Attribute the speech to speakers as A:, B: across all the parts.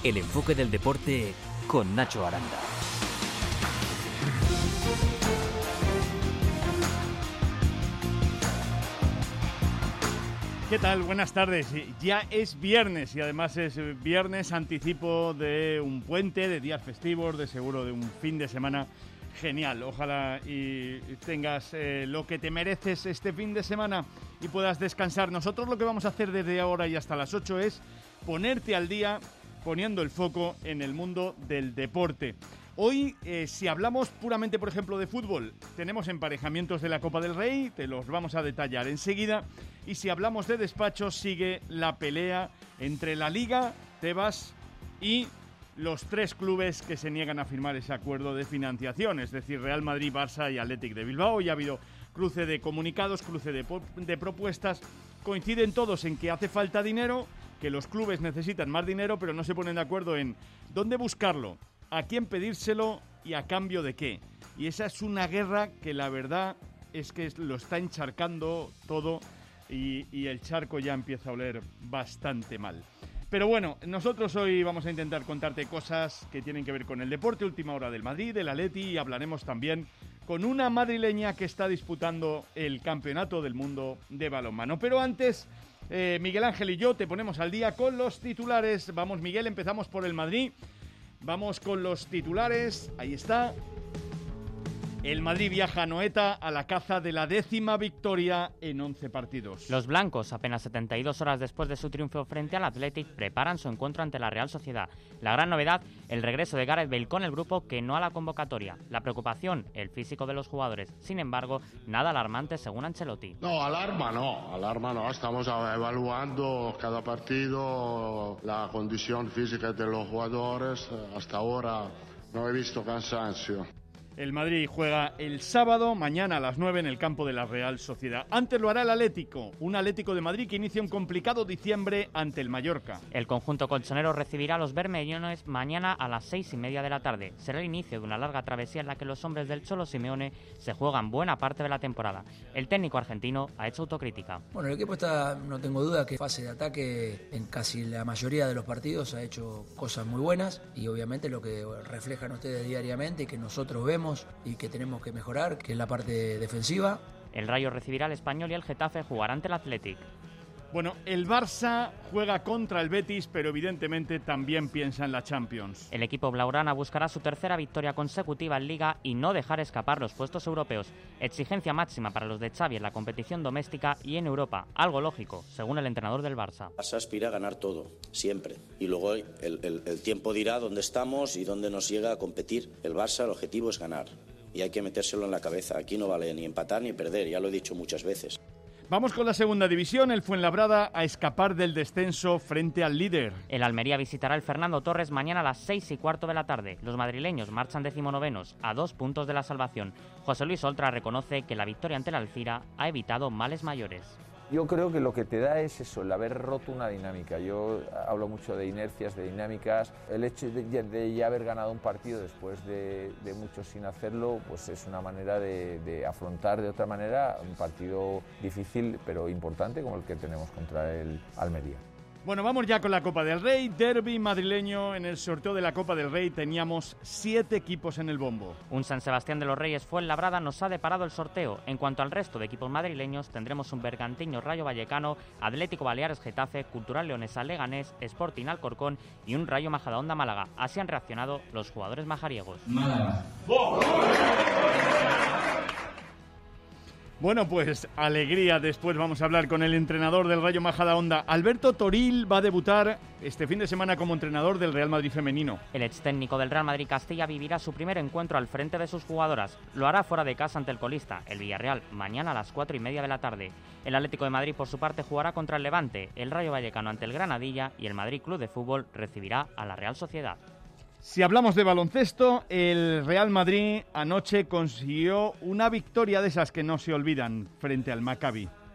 A: El enfoque del deporte con Nacho Aranda.
B: ¿Qué tal? Buenas tardes. Ya es viernes y además es viernes anticipo de un puente, de días festivos, de seguro de un fin de semana genial. Ojalá y tengas lo que te mereces este fin de semana y puedas descansar. Nosotros lo que vamos a hacer desde ahora y hasta las 8 es ponerte al día poniendo el foco en el mundo del deporte. Hoy, si hablamos puramente, por ejemplo, de fútbol, tenemos emparejamientos de la Copa del Rey, te los vamos a detallar enseguida. Y si hablamos de despachos, sigue la pelea entre la Liga, Tebas y los tres clubes que se niegan a firmar ese acuerdo de financiación, es decir, Real Madrid, Barça y Athletic de Bilbao. Ya ha habido cruce de comunicados, cruce de propuestas. Coinciden todos en que hace falta dinero, que los clubes necesitan más dinero, pero no se ponen de acuerdo en dónde buscarlo, a quién pedírselo y a cambio de qué. Y esa es una guerra que la verdad es que lo está encharcando todo y el charco ya empieza a oler bastante mal. Pero bueno, nosotros hoy vamos a intentar contarte cosas que tienen que ver con el deporte, última hora del Madrid, del Atleti, y hablaremos también con una madrileña que está disputando el Campeonato del Mundo de balonmano. Pero antes, Miguel Ángel y yo te ponemos al día con los titulares. Vamos, Miguel, empezamos por el Madrid. Vamos con los titulares, ahí está. El Madrid viaja a Noeta a la caza de la 10ª victoria en 11 partidos.
C: Los blancos, apenas 72 horas después de su triunfo frente al Athletic, preparan su encuentro ante la Real Sociedad. La gran novedad, el regreso de Gareth Bale con el grupo, que no a la convocatoria. La preocupación, el físico de los jugadores. Sin embargo, nada alarmante según Ancelotti.
D: No, alarma no. Estamos evaluando cada partido, la condición física de los jugadores. Hasta ahora no he visto cansancio.
B: El Madrid juega el sábado, mañana a las 9 en el campo de la Real Sociedad. Antes lo hará el Atlético, un Atlético de Madrid que inicia un complicado diciembre ante el Mallorca.
C: El conjunto colchonero recibirá a los bermellones mañana a las 6:30 de la tarde. Será el inicio de una larga travesía en la que los hombres del Cholo Simeone se juegan buena parte de la temporada. El técnico argentino ha hecho autocrítica.
E: Bueno, el equipo está, no tengo duda, que fase de ataque en casi la mayoría de los partidos ha hecho cosas muy buenas y obviamente lo que reflejan ustedes diariamente y que nosotros vemos y que tenemos que mejorar, que es la parte defensiva.
C: El Rayo recibirá al Español y el Getafe jugará ante el Athletic.
B: Bueno, el Barça juega contra el Betis, pero evidentemente también piensa en la Champions.
C: El equipo blaugrana buscará su tercera victoria consecutiva en Liga y no dejar escapar los puestos europeos. Exigencia máxima para los de Xavi en la competición doméstica y en Europa, algo lógico, según el entrenador del Barça.
F: Barça aspira a ganar todo, siempre. Y luego el tiempo dirá dónde estamos y dónde nos llega a competir. El Barça, el objetivo es ganar. Y hay que metérselo en la cabeza. Aquí no vale ni empatar ni perder, ya lo he dicho muchas veces.
B: Vamos con la segunda división, el Fuenlabrada a escapar del descenso frente al líder.
C: El Almería visitará el Fernando Torres mañana a las 6:15 de la tarde. Los madrileños marchan 19º, a 2 puntos de la salvación. José Luis Oltra reconoce que la victoria ante el Alcira ha evitado males mayores.
G: Yo creo que lo que te da es eso, el haber roto una dinámica. Yo hablo mucho de inercias, de dinámicas. El hecho de ya haber ganado un partido después de muchos sin hacerlo, pues es una manera de afrontar de otra manera un partido difícil pero importante como el que tenemos contra el Almería.
B: Bueno, vamos ya con la Copa del Rey, derbi madrileño. En el sorteo de la Copa del Rey teníamos 7 equipos en el bombo.
C: Un San Sebastián de los Reyes Fuenlabrada nos ha deparado el sorteo. En cuanto al resto de equipos madrileños, tendremos un Bergantiño Rayo Vallecano, Atlético Baleares Getafe, Cultural Leonesa Leganés, Sporting Alcorcón y un Rayo Majadahonda Málaga. Así han reaccionado los jugadores majariegos.
H: Málaga.
B: Bueno, pues alegría. Después vamos a hablar con el entrenador del Rayo Majadahonda. Alberto Toril va a debutar este fin de semana como entrenador del Real Madrid femenino.
C: El ex técnico del Real Madrid Castilla vivirá su primer encuentro al frente de sus jugadoras. Lo hará fuera de casa ante el colista, el Villarreal, mañana a las 4:30 de la tarde. El Atlético de Madrid, por su parte, jugará contra el Levante, el Rayo Vallecano ante el Granadilla y el Madrid Club de Fútbol recibirá a la Real Sociedad.
B: Si hablamos de baloncesto, el Real Madrid anoche consiguió una victoria de esas que no se olvidan frente al Maccabi.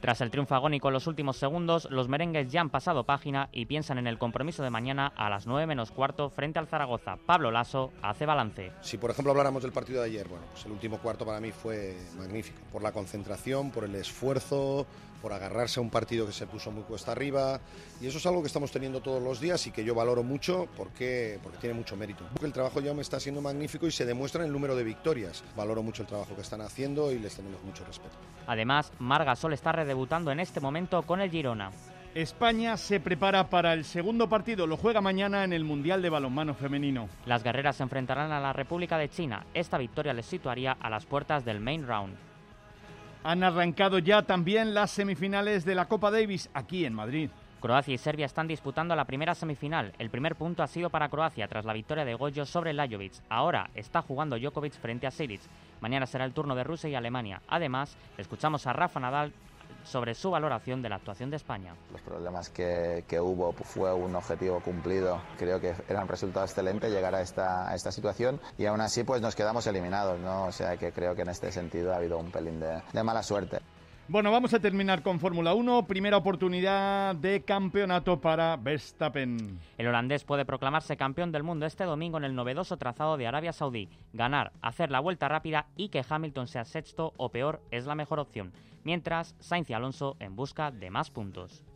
C: Tras el triunfo agónico en los últimos segundos, los merengues ya han pasado página y piensan en el compromiso de mañana a las 9 menos cuarto frente al Zaragoza. Pablo Laso hace balance.
H: Si por ejemplo habláramos del partido de ayer, bueno, pues el último cuarto para mí fue magnífico, por la concentración, por el esfuerzo, por agarrarse a un partido que se puso muy cuesta arriba, y eso es algo que estamos teniendo todos los días y que yo valoro mucho porque tiene mucho mérito. El trabajo ya me está siendo magnífico y se demuestra en el número de victorias. Valoro mucho el trabajo que están haciendo y les tenemos mucho respeto.
C: Además, Marc Gasol está redebutando en este momento con el Girona.
B: España se prepara para el segundo partido, lo juega mañana en el Mundial de Balonmano Femenino.
C: Las guerreras se enfrentarán a la República de China. Esta victoria les situaría a las puertas del main round.
B: Han arrancado ya también las semifinales de la Copa Davis aquí en Madrid.
C: Croacia y Serbia están disputando la primera semifinal. El primer punto ha sido para Croacia tras la victoria de Gojo sobre Lajovic. Ahora está jugando Djokovic frente a Silic. Mañana será el turno de Rusia y Alemania. Además, escuchamos a Rafa Nadal sobre su valoración de la actuación de España.
I: Los problemas que hubo fue un objetivo cumplido. Creo que era un resultado excelente llegar a esta situación y aún así pues nos quedamos eliminados, ¿no? O sea que creo que en este sentido ha habido un pelín de mala suerte.
B: Bueno, vamos a terminar con Fórmula 1. Primera oportunidad de campeonato para Verstappen.
C: El holandés puede proclamarse campeón del mundo este domingo en el novedoso trazado de Arabia Saudí. Ganar, hacer la vuelta rápida y que Hamilton sea sexto o peor es la mejor opción. Mientras, Sainz y Alonso en busca de más puntos.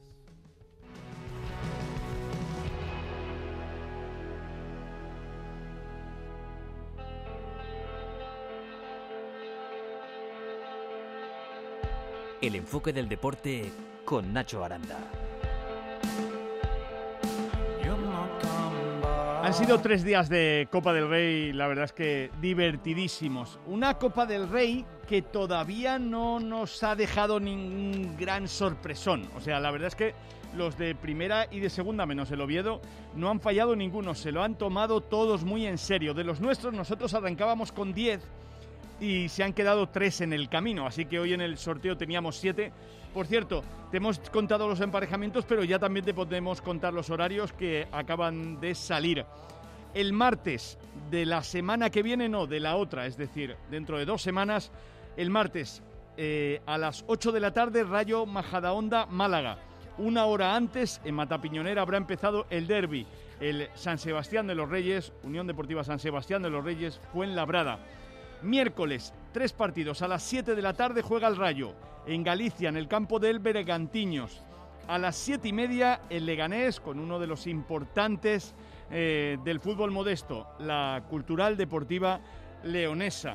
A: El enfoque del deporte con Nacho Aranda.
B: Han sido 3 días de Copa del Rey, la verdad es que divertidísimos. Una Copa del Rey que todavía no nos ha dejado ningún gran sorpresón. O sea, la verdad es que los de primera y de segunda, menos el Oviedo, no han fallado ninguno. Se lo han tomado todos muy en serio. De los nuestros, nosotros arrancábamos con 10 y se han quedado 3 en el camino. Así que hoy en el sorteo teníamos 7. Por cierto, te hemos contado los emparejamientos, pero ya también te podemos contar los horarios que acaban de salir. El martes de la semana que viene, no, de la otra, es decir, dentro de 2 semanas, el martes a las 8 de la tarde, Rayo Majadahonda Málaga. 1 hora antes, en Matapiñonera, habrá empezado el derbi. El San Sebastián de los Reyes, Unión Deportiva San Sebastián de los Reyes, Fuenlabrada. Miércoles, 3 partidos. A las 7 de la tarde juega el Rayo en Galicia, en el campo del Bergantiños. A las 7:30 el Leganés, con uno de los importantes del fútbol modesto, la Cultural Deportiva Leonesa.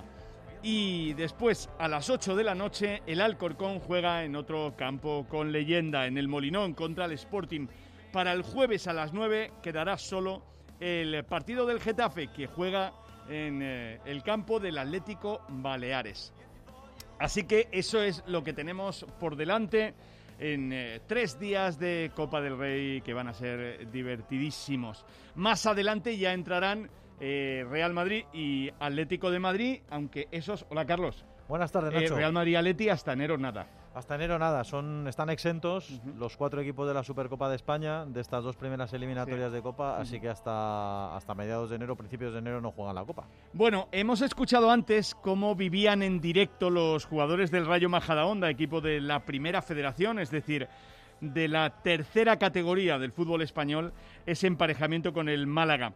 B: Y después, a las 8 de la noche, el Alcorcón juega en otro campo con leyenda, en el Molinón, contra el Sporting. Para el jueves a las 9 quedará solo el partido del Getafe, que juega en el campo del Atlético Baleares. Así que eso es lo que tenemos por delante en 3 días de Copa del Rey que van a ser divertidísimos. Más adelante ya entrarán Real Madrid y Atlético de Madrid, aunque esos... Hola, Carlos.
J: Buenas tardes, Nacho.
B: Real Madrid y Atleti hasta enero nada.
J: Hasta enero nada, están exentos los 4 equipos de la Supercopa de España de estas 2 primeras eliminatorias de Copa, así que hasta mediados de enero, principios de enero no juegan la Copa.
B: Bueno, hemos escuchado antes cómo vivían en directo los jugadores del Rayo Majadahonda, equipo de la Primera Federación, es decir, de la tercera categoría del fútbol español, ese emparejamiento con el Málaga.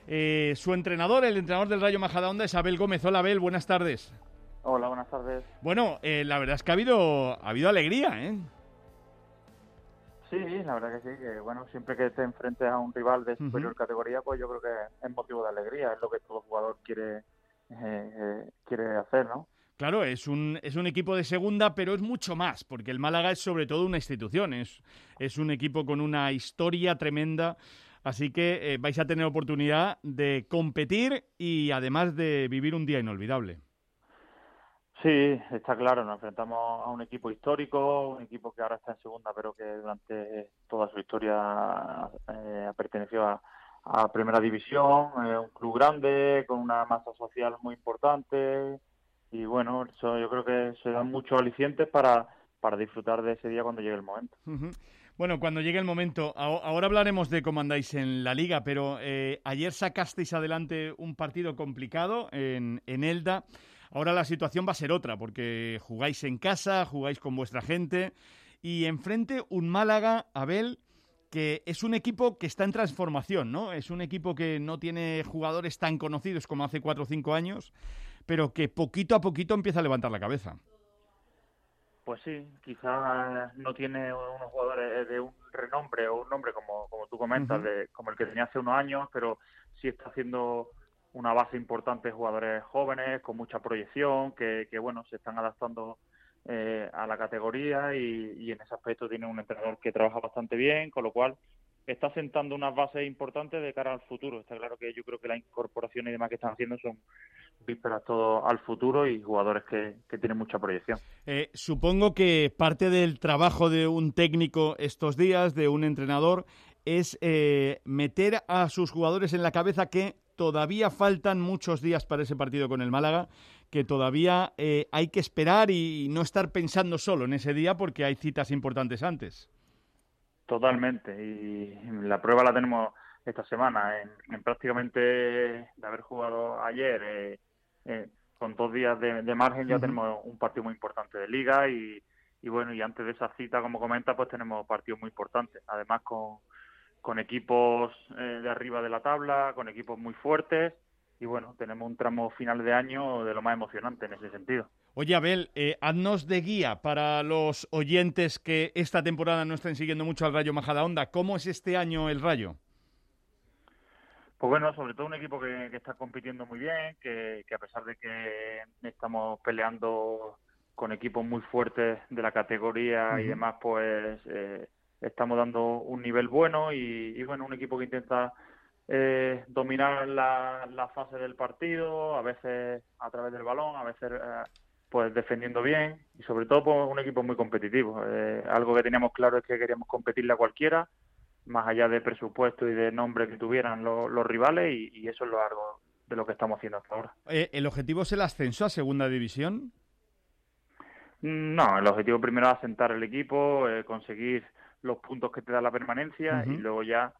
B: Su entrenador, el entrenador del Rayo Majadahonda, es Abel Gómez. Hola, Abel, buenas tardes.
K: Hola, buenas tardes.
B: Bueno, la verdad es que ha habido alegría, ¿eh?
K: Sí, la verdad que sí, que bueno, siempre que te enfrentes a un rival de superior categoría, pues yo creo que es motivo de alegría, es lo que todo jugador quiere hacer, ¿no?
B: Claro, es un equipo de segunda, pero es mucho más, porque el Málaga es sobre todo una institución, es un equipo con una historia tremenda, así que vais a tener oportunidad de competir y además de vivir un día inolvidable.
K: Sí, está claro, nos enfrentamos a un equipo histórico, un equipo que ahora está en segunda, pero que durante toda su historia ha pertenecido a Primera División, un club grande, con una masa social muy importante, y bueno, eso yo creo que se dan muchos alicientes para disfrutar de ese día cuando llegue el momento.
B: Bueno, cuando llegue el momento, ahora hablaremos de cómo andáis en la Liga, pero ayer sacasteis adelante un partido complicado en Elda. Ahora la situación va a ser otra, porque jugáis en casa, jugáis con vuestra gente y enfrente un Málaga, Abel, que es un equipo que está en transformación, ¿no? Es un equipo que no tiene jugadores tan conocidos como hace 4 o 5 años, pero que poquito a poquito empieza a levantar la cabeza.
K: Pues sí, quizás no tiene unos jugadores de un renombre o un nombre como tú comentas, como el que tenía hace unos años, pero sí está haciendo una base importante de jugadores jóvenes con mucha proyección, que bueno, se están adaptando a la categoría y en ese aspecto tiene un entrenador que trabaja bastante bien, con lo cual está sentando unas bases importantes de cara al futuro. Está claro que yo creo que las incorporaciones y demás que están haciendo son vísperas todo al futuro y jugadores que tienen mucha proyección.
B: Supongo que parte del trabajo de un técnico estos días, de un entrenador, es meter a sus jugadores en la cabeza que todavía faltan muchos días para ese partido con el Málaga, que todavía hay que esperar y no estar pensando solo en ese día porque hay citas importantes antes.
K: Totalmente, y la prueba la tenemos esta semana, en prácticamente de haber jugado ayer, con 2 días de margen ya tenemos un partido muy importante de Liga y bueno, y antes de esa cita, como comenta, pues tenemos partidos muy importantes, además con equipos de arriba de la tabla, con equipos muy fuertes y bueno, tenemos un tramo final de año de lo más emocionante en ese sentido.
B: Oye, Abel, haznos de guía para los oyentes que esta temporada no estén siguiendo mucho al Rayo Majadahonda. ¿Cómo es este año el Rayo?
K: Pues bueno, sobre todo un equipo que está compitiendo muy bien, que a pesar de que estamos peleando con equipos muy fuertes de la categoría y demás, pues estamos dando un nivel bueno y bueno, un equipo que intenta dominar la fase del partido, a veces a través del balón, a veces pues defendiendo bien y sobre todo pues, un equipo muy competitivo. Algo que teníamos claro es que queríamos competirle a cualquiera, más allá de presupuesto y de nombre que tuvieran los rivales y eso es algo de lo que estamos haciendo hasta ahora.
B: ¿El objetivo es el ascenso a segunda división?
K: No, el objetivo primero es asentar el equipo, conseguir los puntos que te da la permanencia y luego ya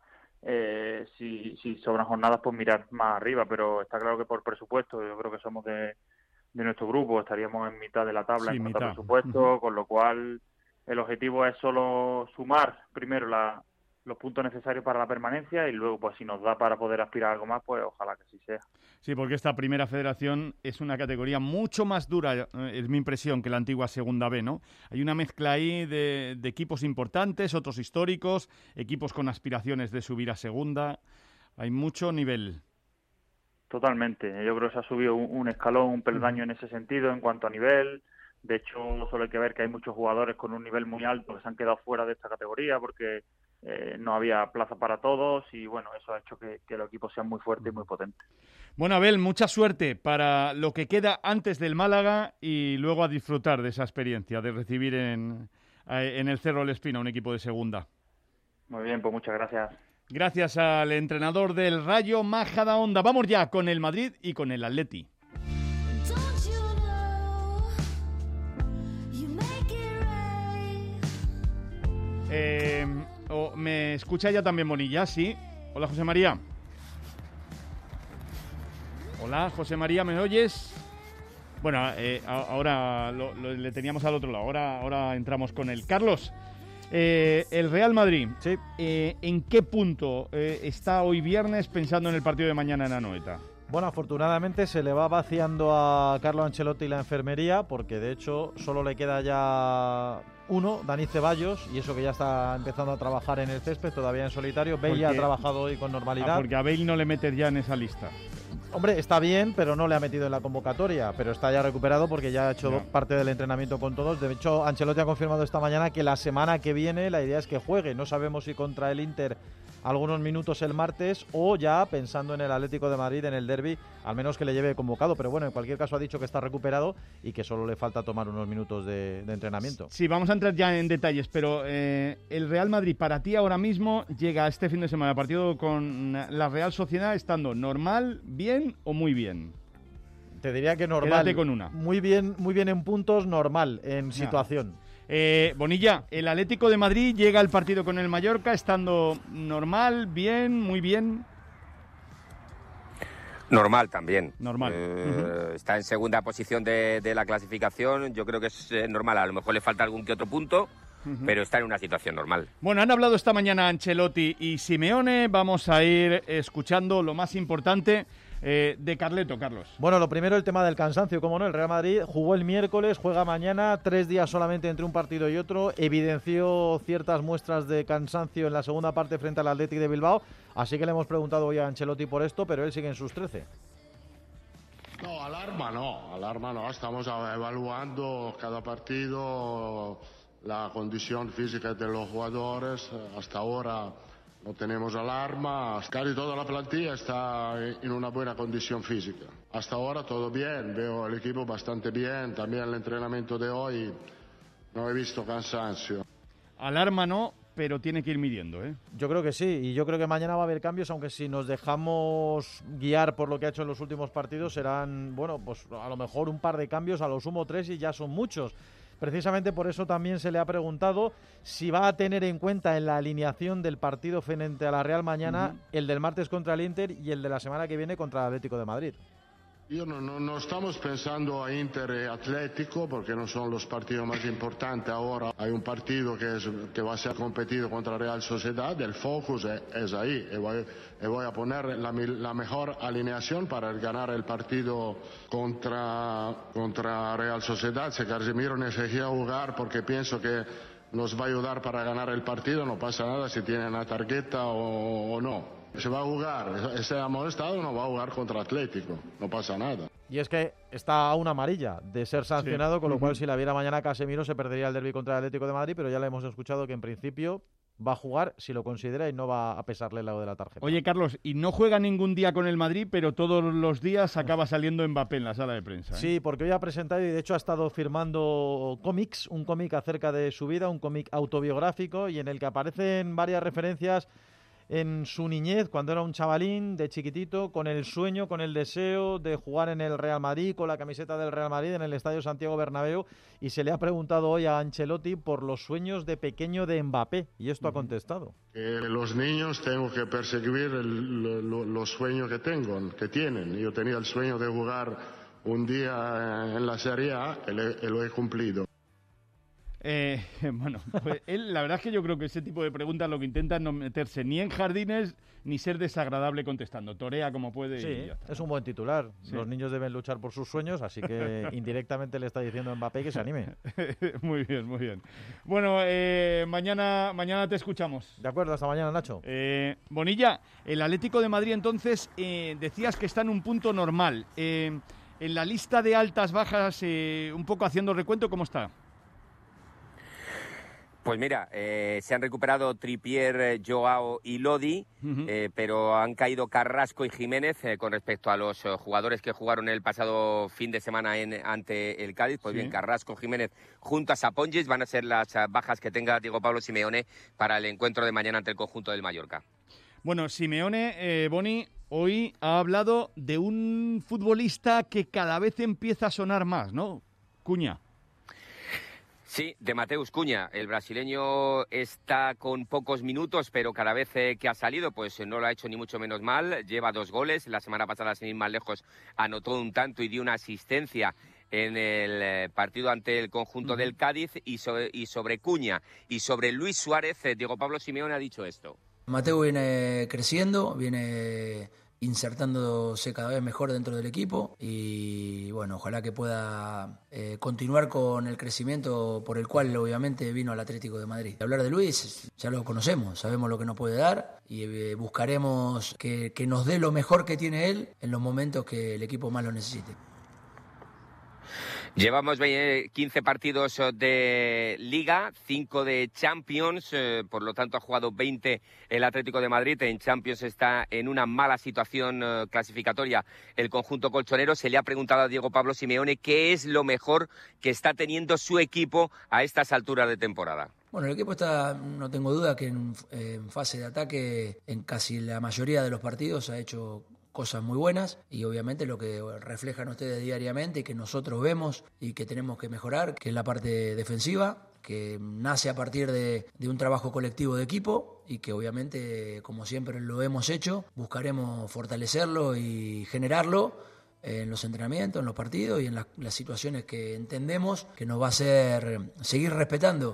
K: si sobran jornadas pues mirar más arriba, pero está claro que por presupuesto yo creo que somos de nuestro grupo, estaríamos en mitad de la tabla en cuanto a presupuesto, con lo cual el objetivo es solo sumar primero los puntos necesarios para la permanencia y luego pues si nos da para poder aspirar a algo más, pues ojalá que así sea.
B: Sí, porque esta primera federación es una categoría mucho más dura, es mi impresión, que la antigua segunda B, ¿no? Hay una mezcla ahí de equipos importantes, otros históricos, equipos con aspiraciones de subir a segunda, hay mucho nivel.
K: Totalmente, yo creo que se ha subido un escalón, un peldaño en ese sentido en cuanto a nivel. De hecho, solo hay que ver que hay muchos jugadores con un nivel muy alto que se han quedado fuera de esta categoría porque no había plaza para todos y bueno, eso ha hecho que los equipos sean muy fuertes y muy potentes.
B: Bueno, Abel, mucha suerte para lo que queda antes del Málaga y luego a disfrutar de esa experiencia de recibir en el Cerro del Espino un equipo de segunda.
K: Muy bien, pues muchas gracias.
B: Gracias al entrenador del Rayo Majadahonda. Vamos ya con el Madrid y con el Atleti. ¿Me escucha ya también Bonilla? Sí. Hola, José María. Hola, José María, ¿me oyes? Bueno, ahora le teníamos al otro lado. Ahora entramos con él. Carlos, el Real Madrid,
J: sí.
B: ¿En qué punto está hoy viernes pensando en el partido de mañana en Anoeta?
J: Bueno, afortunadamente se le va vaciando a Carlo Ancelotti la enfermería, porque de hecho solo le queda ya uno, Dani Ceballos, y eso que ya está empezando a trabajar en el césped, todavía en solitario. Bale ya ha trabajado hoy con normalidad.
B: Porque a Bale no le metes ya en esa lista.
J: Hombre, está bien, pero no le ha metido en la convocatoria, pero está ya recuperado porque ya ha hecho parte del entrenamiento con todos. De hecho, Ancelotti ha confirmado esta mañana que la semana que viene la idea es que juegue. No sabemos si contra el Inter algunos minutos el martes o ya pensando en el Atlético de Madrid, en el derbi, al menos que le lleve convocado. Pero bueno, en cualquier caso ha dicho que está recuperado y que solo le falta tomar unos minutos de entrenamiento.
B: Sí, vamos a entrar ya en detalles, pero el Real Madrid para ti ahora mismo llega este fin de semana, partido con la Real Sociedad, estando normal, bien o muy bien.
J: Te diría que normal.
B: Quédate con una.
J: Muy bien en puntos, normal en situación.
B: Bonilla, el Atlético de Madrid llega al partido con el Mallorca estando normal, bien, muy bien.
L: Normal también.
B: Normal.
L: Está en segunda posición de la clasificación. Yo creo que es normal. A lo mejor le falta algún que otro punto, pero está en una situación normal.
B: Bueno, han hablado esta mañana Ancelotti y Simeone. Vamos a ir escuchando lo más importante de Carleto, Carlos.
J: Bueno, lo primero, el tema del cansancio, como no, el Real Madrid jugó el miércoles, juega mañana, 3 días solamente entre un partido y otro, evidenció ciertas muestras de cansancio en la segunda parte frente al Athletic de Bilbao, así que le hemos preguntado hoy a Ancelotti por esto, pero él sigue en sus 13.
D: No, alarma no, estamos evaluando cada partido, la condición física de los jugadores, hasta ahora no tenemos alarma, casi toda la plantilla está en una buena condición física. Hasta ahora todo bien, veo el equipo bastante bien, también el entrenamiento de hoy no he visto cansancio.
B: Alarma no, pero tiene que ir midiendo, ¿eh?
J: Yo creo que sí, y yo creo que mañana va a haber cambios, aunque si nos dejamos guiar por lo que ha hecho en los últimos partidos serán, bueno, pues a lo mejor un par de cambios, a lo sumo 3 y ya son muchos. Precisamente por eso también se le ha preguntado si va a tener en cuenta en la alineación del partido frente a la Real mañana el del martes contra el Inter y el de la semana que viene contra el Atlético de Madrid.
D: Yo no estamos pensando a Inter y Atlético porque no son los partidos más importantes ahora. Hay un partido que va a ser competido contra Real Sociedad, el focus es ahí y voy a poner la mejor alineación para ganar el partido contra Real Sociedad. Si Casemiro necesita jugar porque pienso que nos va a ayudar para ganar el partido, no pasa nada si tiene una tarjeta o no. Se va a jugar, ese amonestado no va a jugar contra Atlético, no pasa nada.
J: Y es que está a una amarilla de ser sancionado, con lo cual si la viera mañana Casemiro se perdería el derbi contra el Atlético de Madrid, pero ya le hemos escuchado que en principio va a jugar si lo considera y no va a pesarle el lado de la tarjeta.
B: Oye, Carlos, y no juega ningún día con el Madrid, pero todos los días acaba saliendo Mbappé en la sala de prensa, ¿eh?
J: Sí, porque hoy ha presentado y de hecho ha estado firmando cómics, un cómic acerca de su vida, un cómic autobiográfico y en el que aparecen varias referencias en su niñez, cuando era un chavalín de chiquitito, con el sueño, con el deseo de jugar en el Real Madrid, con la camiseta del Real Madrid en el Estadio Santiago Bernabéu, y se le ha preguntado hoy a Ancelotti por los sueños de pequeño de Mbappé, y esto ha contestado.
D: Los niños tengo que perseguir los sueños que tienen. Yo tenía el sueño de jugar un día en la Serie A y lo he cumplido.
B: Bueno, pues él, la verdad es que yo creo que ese tipo de preguntas lo que intenta es no meterse ni en jardines ni ser desagradable contestando. Torea como puede.
J: Sí,
B: y ya está.
J: Es un buen titular. Sí. Los niños deben luchar por sus sueños, así que indirectamente le está diciendo a Mbappé que se anime.
B: Muy bien, muy bien. Bueno, mañana te escuchamos.
J: De acuerdo, hasta mañana, Nacho.
B: Bonilla, el Atlético de Madrid entonces decías que está en un punto normal. En la lista de altas, bajas, un poco haciendo recuento, ¿cómo está?
L: Pues mira, se han recuperado Trippier, Joao y Lodi, pero han caído Carrasco y Jiménez con respecto a los jugadores que jugaron el pasado fin de semana ante el Cádiz. Pues sí. Bien, Carrasco, Jiménez junto a Saponges van a ser las bajas que tenga Diego Pablo Simeone para el encuentro de mañana ante el conjunto del Mallorca.
B: Bueno, Simeone, Boni, hoy ha hablado de un futbolista que cada vez empieza a sonar más, ¿no? Cunha.
L: Sí, de Mateus Cunha. El brasileño está con pocos minutos, pero cada vez que ha salido, pues no lo ha hecho ni mucho menos mal. Lleva 2 goles. La semana pasada, sin ir más lejos, anotó un tanto y dio una asistencia en el partido ante el conjunto del Cádiz. Y sobre Cunha y sobre Luis Suárez, Diego Pablo Simeone ha dicho esto.
E: Mateo viene creciendo, viene insertándose cada vez mejor dentro del equipo y bueno, ojalá que pueda continuar con el crecimiento por el cual obviamente vino al Atlético de Madrid. Hablar de Luis, ya lo conocemos, sabemos lo que nos puede dar y buscaremos que nos dé lo mejor que tiene él en los momentos que el equipo más lo necesite.
L: Llevamos 15 partidos de Liga, 5 de Champions, por lo tanto ha jugado 20 el Atlético de Madrid. En Champions está en una mala situación clasificatoria el conjunto colchonero. Se le ha preguntado a Diego Pablo Simeone qué es lo mejor que está teniendo su equipo a estas alturas de temporada.
E: Bueno, el equipo está, no tengo duda, que en fase de ataque en casi la mayoría de los partidos ha hecho cosas muy buenas y obviamente lo que reflejan ustedes diariamente y que nosotros vemos y que tenemos que mejorar, que es la parte defensiva, que nace a partir de un trabajo colectivo de equipo y que obviamente, como siempre lo hemos hecho, buscaremos fortalecerlo y generarlo en los entrenamientos, en los partidos y en las situaciones que entendemos que nos va a hacer seguir respetando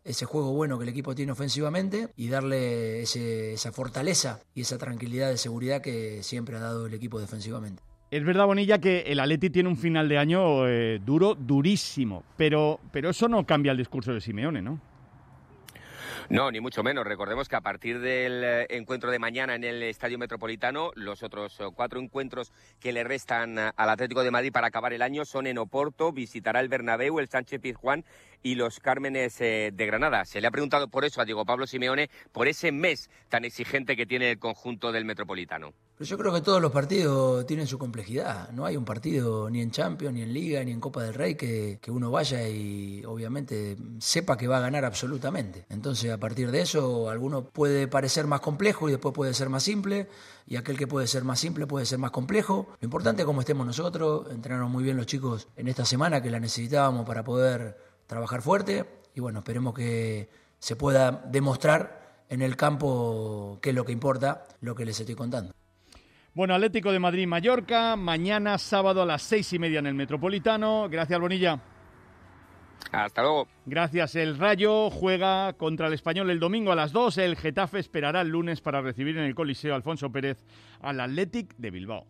E: ese juego bueno que el equipo tiene ofensivamente y darle esa fortaleza y esa tranquilidad de seguridad que siempre ha dado el equipo defensivamente.
B: Es verdad, Bonilla, que el Atleti tiene un final de año durísimo, pero eso no cambia el discurso de Simeone, ¿no?
L: No, ni mucho menos. Recordemos que a partir del encuentro de mañana en el Estadio Metropolitano, los otros 4 encuentros que le restan al Atlético de Madrid para acabar el año son en Oporto, visitará el Bernabéu, el Sánchez-Pizjuán y los Cármenes de Granada. Se le ha preguntado por eso a Diego Pablo Simeone, por ese mes tan exigente que tiene el conjunto del Metropolitano.
E: Pero yo creo que todos los partidos tienen su complejidad. No hay un partido ni en Champions, ni en Liga, ni en Copa del Rey que uno vaya y obviamente sepa que va a ganar absolutamente. Entonces, a partir de eso, alguno puede parecer más complejo y después puede ser más simple, y aquel que puede ser más simple puede ser más complejo. Lo importante es cómo estemos nosotros. Entrenaron muy bien los chicos en esta semana, que la necesitábamos para poder trabajar fuerte, y bueno, esperemos que se pueda demostrar en el campo qué es lo que importa, lo que les estoy contando.
B: Bueno, Atlético de Madrid-Mallorca, mañana sábado a las 6:30 en el Metropolitano. Gracias, Bonilla.
L: Hasta luego.
B: Gracias. El Rayo juega contra el Español el domingo a las 2. El Getafe esperará el lunes para recibir en el Coliseo Alfonso Pérez al Athletic de Bilbao.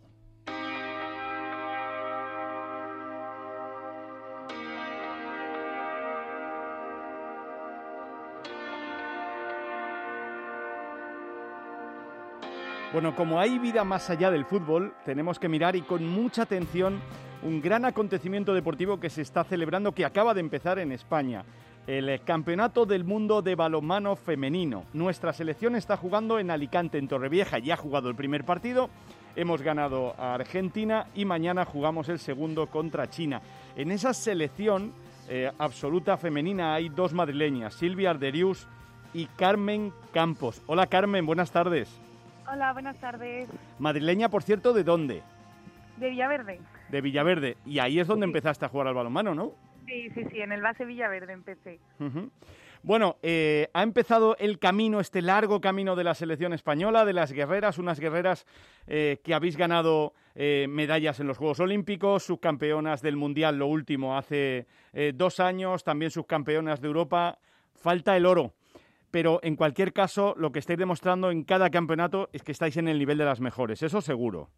B: Bueno, como hay vida más allá del fútbol, tenemos que mirar y con mucha atención un gran acontecimiento deportivo que se está celebrando, que acaba de empezar en España. El Campeonato del Mundo de Balonmano Femenino. Nuestra selección está jugando en Alicante, en Torrevieja. Ya ha jugado el primer partido, hemos ganado a Argentina y mañana jugamos el segundo contra China. En esa selección absoluta femenina hay 2 madrileñas, Silvia Arderius y Carmen Campos. Hola, Carmen, buenas tardes.
M: Hola, buenas tardes.
B: Madrileña, por cierto, ¿de dónde?
M: De Villaverde.
B: De Villaverde. Y ahí es donde empezaste a jugar al balonmano, ¿no?
M: Sí, en el base Villaverde empecé.
B: Uh-huh. Bueno, ha empezado el camino, este largo camino de la selección española, de las guerreras, unas guerreras que habéis ganado medallas en los Juegos Olímpicos, subcampeonas del Mundial, lo último, hace 2 años, también subcampeonas de Europa. Falta el oro. Pero en cualquier caso, lo que estáis demostrando en cada campeonato es que estáis en el nivel de las mejores, eso seguro.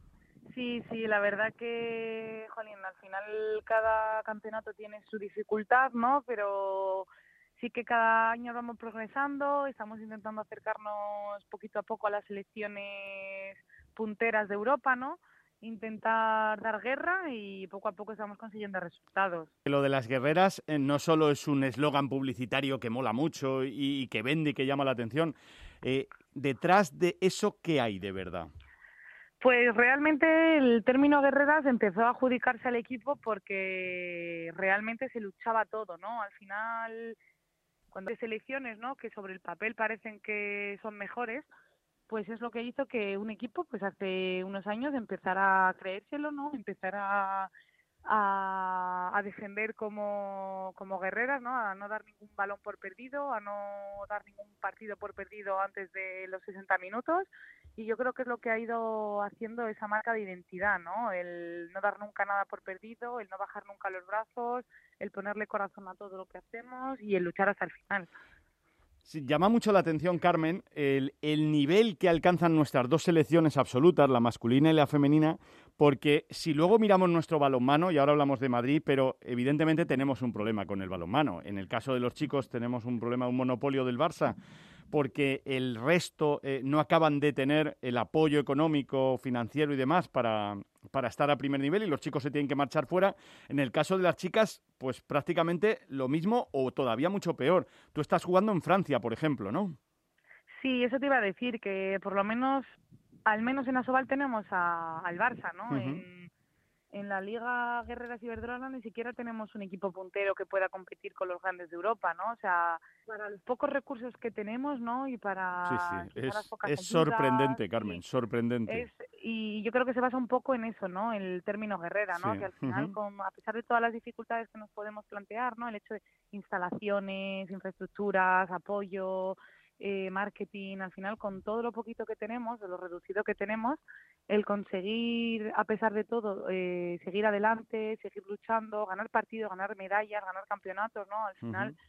M: Sí, la verdad que, jolín, al final cada campeonato tiene su dificultad, ¿no? Pero sí que cada año vamos progresando, estamos intentando acercarnos poquito a poco a las selecciones punteras de Europa, ¿no? Intentar dar guerra y poco a poco estamos consiguiendo resultados.
B: Lo de las guerreras no solo es un eslogan publicitario que mola mucho y que vende y que llama la atención. Detrás de eso, ¿qué hay de verdad?
M: Pues realmente el término guerreras empezó a adjudicarse al equipo porque realmente se luchaba todo, ¿no? Al final, cuando hay selecciones, ¿no?, que sobre el papel parecen que son mejores, pues es lo que hizo que un equipo, pues hace unos años, empezara a creérselo, ¿no? Empezar a defender como guerreras, ¿no? A no dar ningún balón por perdido, a no dar ningún partido por perdido antes de los 60 minutos. Y yo creo que es lo que ha ido haciendo esa marca de identidad, ¿no? El no dar nunca nada por perdido, el no bajar nunca los brazos, el ponerle corazón a todo lo que hacemos y el luchar hasta el final.
B: Sí, llama mucho la atención, Carmen, el nivel que alcanzan nuestras 2 selecciones absolutas, la masculina y la femenina, porque si luego miramos nuestro balonmano, y ahora hablamos de Madrid, pero evidentemente tenemos un problema con el balonmano. En el caso de los chicos tenemos un problema, un monopolio del Barça, porque el resto no acaban de tener el apoyo económico, financiero y demás para estar a primer nivel y los chicos se tienen que marchar fuera. En el caso de las chicas, pues prácticamente lo mismo o todavía mucho peor. Tú estás jugando en Francia, por ejemplo, ¿no?
M: Sí, eso te iba a decir, que por lo menos, al menos en Asobal tenemos al Barça, ¿no? Uh-huh. En la Liga Guerreras Iberdrola ni siquiera tenemos un equipo puntero que pueda competir con los grandes de Europa, ¿no? O sea, para los pocos recursos que tenemos, ¿no? Y para
B: las pocas es sorprendente, Carmen, sorprendente.
M: Y yo creo que se basa un poco en eso, ¿no? El término guerrera, ¿no? Sí. Que al final, a pesar de todas las dificultades que nos podemos plantear, ¿no? El hecho de instalaciones, infraestructuras, apoyo, marketing, al final con todo lo poquito que tenemos, de lo reducido que tenemos, el conseguir, a pesar de todo, seguir adelante, seguir luchando, ganar partidos, ganar medallas, ganar campeonatos, ¿no? Al final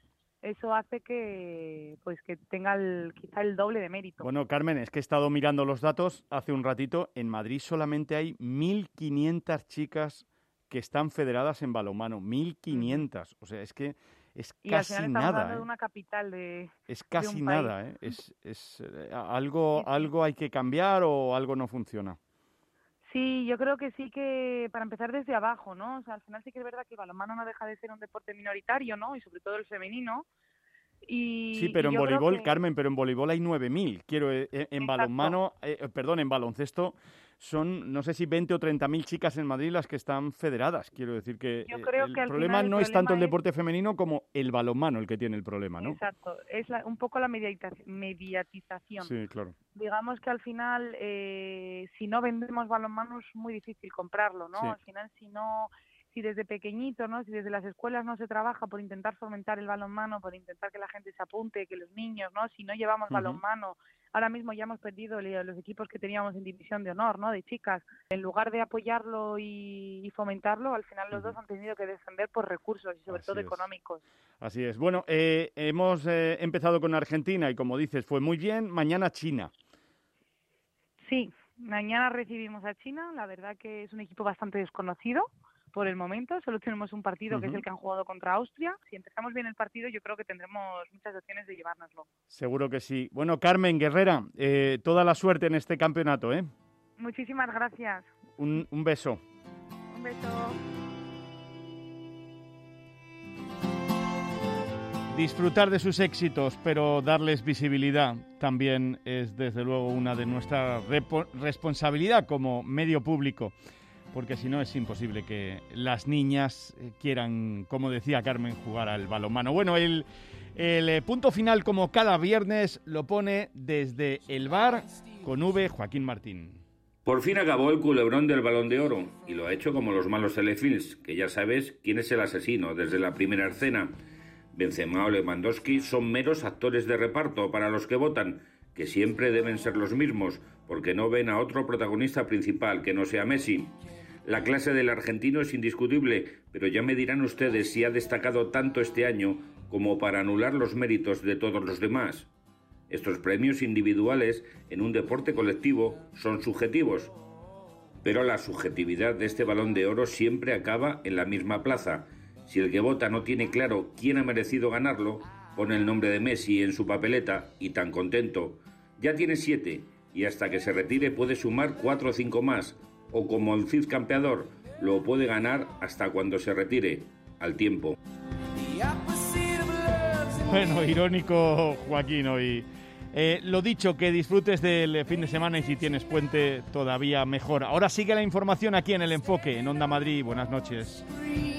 M: eso hace que tenga quizá el doble de mérito.
B: Bueno, Carmen, es que he estado mirando los datos hace un ratito. En Madrid solamente hay 1.500 chicas que están federadas en balonmano. 1.500. O sea, es que es casi nada. Y al final estamos hablando
M: de una capital de
B: Es casi
M: de un
B: nada,
M: país.
B: Algo hay que cambiar o algo no funciona.
M: Sí, yo creo que sí, que para empezar desde abajo, ¿no? O sea, al final sí que es verdad que el balonmano no deja de ser un deporte minoritario, ¿no? Y sobre todo el femenino.
B: Sí, pero en voleibol, Carmen, pero en voleibol hay 9.000. En balonmano, en baloncesto son, no sé si 20 o 30.000 chicas en Madrid las que están federadas. Quiero decir que el problema no es tanto el deporte femenino como el balonmano el que tiene el problema, ¿no?
M: Exacto, es un poco la mediatización.
B: Sí, claro.
M: Digamos que al final, si no vendemos balonmano es muy difícil comprarlo, ¿no? Sí. Al final, si desde pequeñito, ¿no? Si desde las escuelas no se trabaja por intentar fomentar el balonmano, por intentar que la gente se apunte, que los niños, ¿no? Si no llevamos balonmano, ahora mismo ya hemos perdido los equipos que teníamos en división de honor, ¿no? De chicas. En lugar de apoyarlo y fomentarlo, al final los dos han tenido que defender por recursos y sobre todo económicos.
B: Así es. Bueno, hemos empezado con Argentina y como dices, fue muy bien. Mañana China.
M: Sí, mañana recibimos a China. La verdad que es un equipo bastante desconocido. Por el momento, solo tenemos un partido que es el que han jugado contra Austria. Si empezamos bien el partido, yo creo que tendremos muchas opciones de llevárnoslo.
B: Seguro que sí. Bueno, Carmen Guerrera, toda la suerte en este campeonato, ¿eh?
M: Muchísimas gracias.
B: Un beso.
M: Un beso.
B: Disfrutar de sus éxitos, pero darles visibilidad también es, desde luego, una de nuestras responsabilidad como medio público. Porque si no es imposible que las niñas quieran, como decía Carmen, jugar al balonmano. Bueno, el punto final, como cada viernes, lo pone desde el bar con V, Joaquín Martín.
N: Por fin acabó el culebrón del Balón de Oro, y lo ha hecho como los malos telefilms, que ya sabes quién es el asesino desde la primera escena. Benzema o Lewandowski son meros actores de reparto para los que votan, que siempre deben ser los mismos, porque no ven a otro protagonista principal que no sea Messi. La clase del argentino es indiscutible, pero ya me dirán ustedes si ha destacado tanto este año como para anular los méritos de todos los demás. Estos premios individuales en un deporte colectivo son subjetivos, pero la subjetividad de este Balón de Oro siempre acaba en la misma plaza. Si el que vota no tiene claro quién ha merecido ganarlo, pone el nombre de Messi en su papeleta y tan contento. Ya tiene 7 y hasta que se retire puede sumar 4 o 5 más. O como el Cid campeador, lo puede ganar hasta cuando se retire, al tiempo.
B: Bueno, irónico, Joaquín, hoy. Lo dicho, que disfrutes del fin de semana y si tienes puente, todavía mejor. Ahora sigue la información aquí en El Enfoque, en Onda Madrid. Buenas noches.